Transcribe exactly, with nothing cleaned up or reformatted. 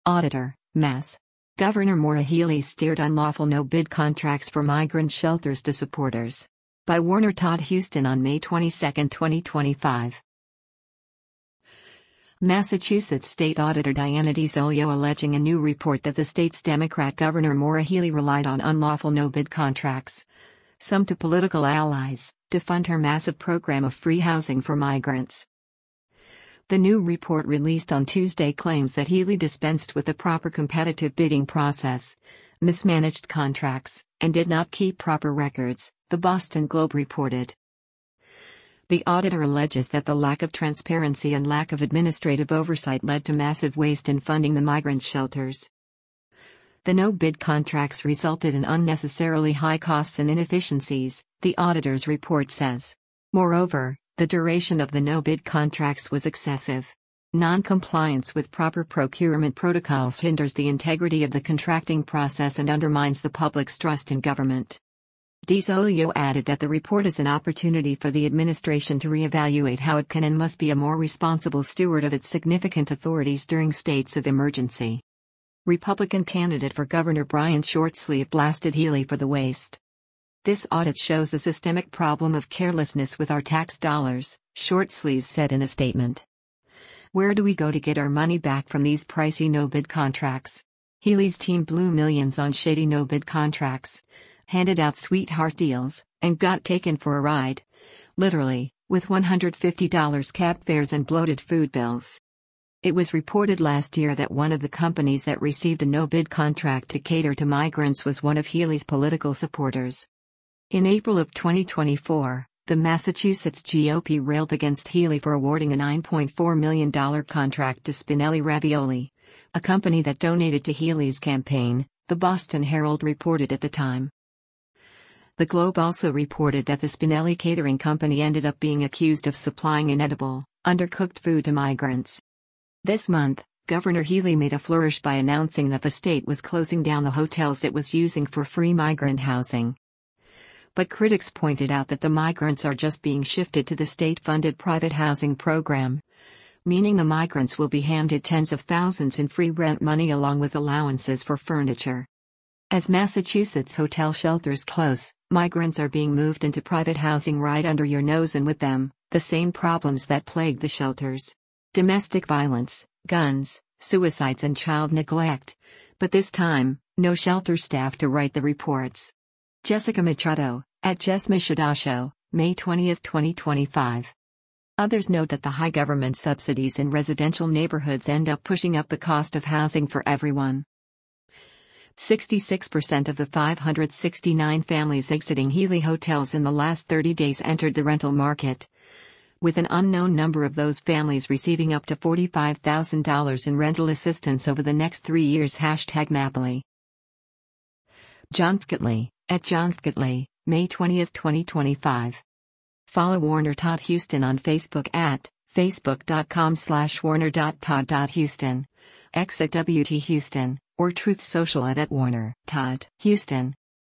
Auditor, Mass. Governor Maura Healey steered unlawful no-bid contracts for migrant shelters to supporters. By Warner Todd Huston on May twenty-second, twenty twenty-five. Massachusetts State Auditor Diana DiZolio alleging a new report that the state's Democrat Governor Maura Healey relied on unlawful no-bid contracts, some to political allies, to fund her massive program of free housing for migrants. The new report released on Tuesday claims that Healey dispensed with the proper competitive bidding process, mismanaged contracts, and did not keep proper records, the Boston Globe reported. The auditor alleges that the lack of transparency and lack of administrative oversight led to massive waste in funding the migrant shelters. The no-bid contracts resulted in unnecessarily high costs and inefficiencies, the auditor's report says. Moreover, the duration of the no-bid contracts was excessive. Non-compliance with proper procurement protocols hinders the integrity of the contracting process and undermines the public's trust in government. DiZolio added that the report is an opportunity for the administration to reevaluate how it can and must be a more responsible steward of its significant authorities during states of emergency. Republican candidate for governor Brian Shortsleeve blasted Healey for the waste. This audit shows a systemic problem of carelessness with our tax dollars, Shortsleeve said in a statement. Where do we go to get our money back from these pricey no-bid contracts? Healey's team blew millions on shady no-bid contracts, handed out sweetheart deals, and got taken for a ride. Literally, with one hundred fifty dollars cab fares and bloated food bills. It was reported last year that one of the companies that received a no-bid contract to cater to migrants was one of Healey's political supporters. In April of twenty twenty-four, the Massachusetts G O P railed against Healey for awarding a nine point four million dollars contract to Spinelli Ravioli, a company that donated to Healey's campaign, the Boston Herald reported at the time. The Globe also reported that the Spinelli Catering Company ended up being accused of supplying inedible, undercooked food to migrants. This month, Governor Healey made a flourish by announcing that the state was closing down the hotels it was using for free migrant housing. But critics pointed out that the migrants are just being shifted to the state-funded private housing program, meaning the migrants will be handed tens of thousands in free rent money along with allowances for furniture. As Massachusetts hotel shelters close, migrants are being moved into private housing right under your nose, and with them, the same problems that plague the shelters. Domestic violence, guns, suicides and child neglect. But this time, no shelter staff to write the reports. Jessica Machado, at Jess Machado Show, May twentieth, twenty twenty-five. Others note that the high government subsidies in residential neighborhoods end up pushing up the cost of housing for everyone. sixty-six percent of the five hundred sixty-nine families exiting Healey hotels in the last thirty days entered the rental market, with an unknown number of those families receiving up to forty-five thousand dollars in rental assistance over the next three years. Hashtag Mappley. John Fcatley, at John Fcatley, May twentieth, twenty twenty-five. Follow Warner Todd Huston on Facebook at facebook.com slash warner.todd.huston, X at W T Huston, or Truth Social at, at Warner Todd Huston.